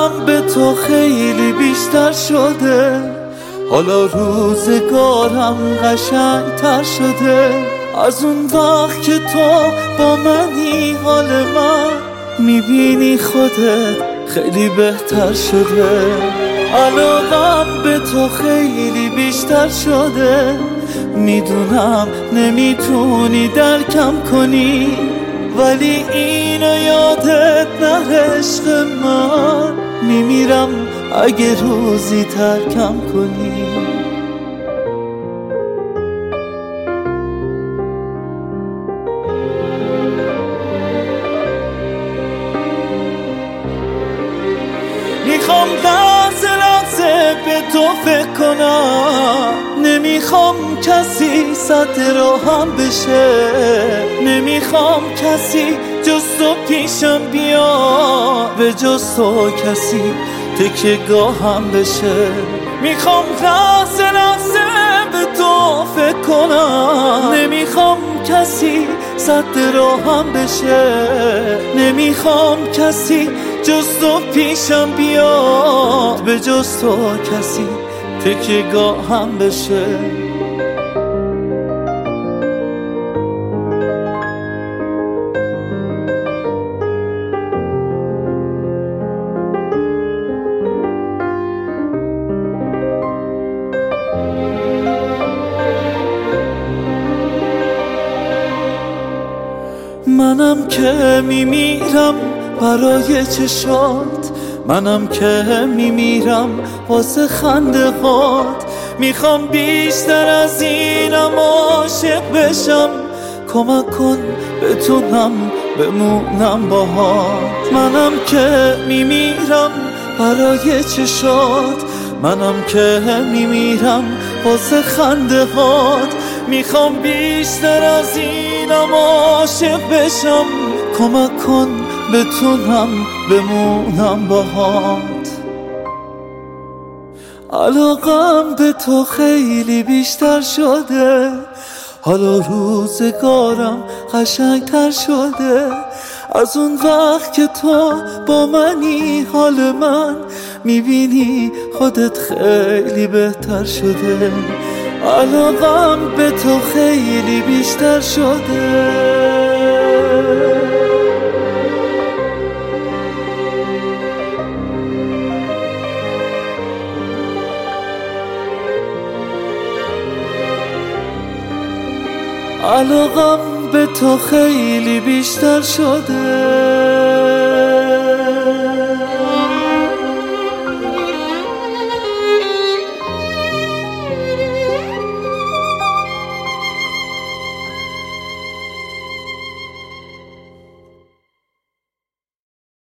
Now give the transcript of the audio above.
علاقم به تو خیلی بیشتر شده، حالا روزگارم قشنگتر شده. از اون وقت که تو با منی حال من میبینی خودت خیلی بهتر شده. علاقم به تو خیلی بیشتر شده، میدونم نمیتونی درکم کنی، ولی اینو یادت نره عشق من، میمیرم اگه روزی ترکم کنی. میخوام لحظه به تو فکر کنم، نمیخوام کسی سد راهم بشه، نمیخوام کسی جز تو پیشم بیا، به جز تو کسی تکیه گاهم بشه. میخوام لحظه به تو فکر کنم، نمیخوام کسی سد راهم بشه، نمیخوام کسی جز تو پیشم بیاد، به جز تو کسی تکیه گاهم بشه. منم که میمیرم برای چشات، منم که میمیرم واسه خنده هات. میخوام بیشتر از اینم عاشق بشم، کمک کن بتونم بمونم باهات. منم که میمیرم برای چشات، منم که میمیرم واسه خنده هات. میخوام بیشتر از اینم عاشق بشم، کمک کن بتونم بمونم باهات. علاقم به تو خیلی بیشتر شده، حالا روزگارم قشنگتر شده. از اون وقت که تو با منی حال من میبینی خودت خیلی بهتر شده. علاقم به تو خیلی بیشتر شده. علاقم به تو خیلی بیشتر شده.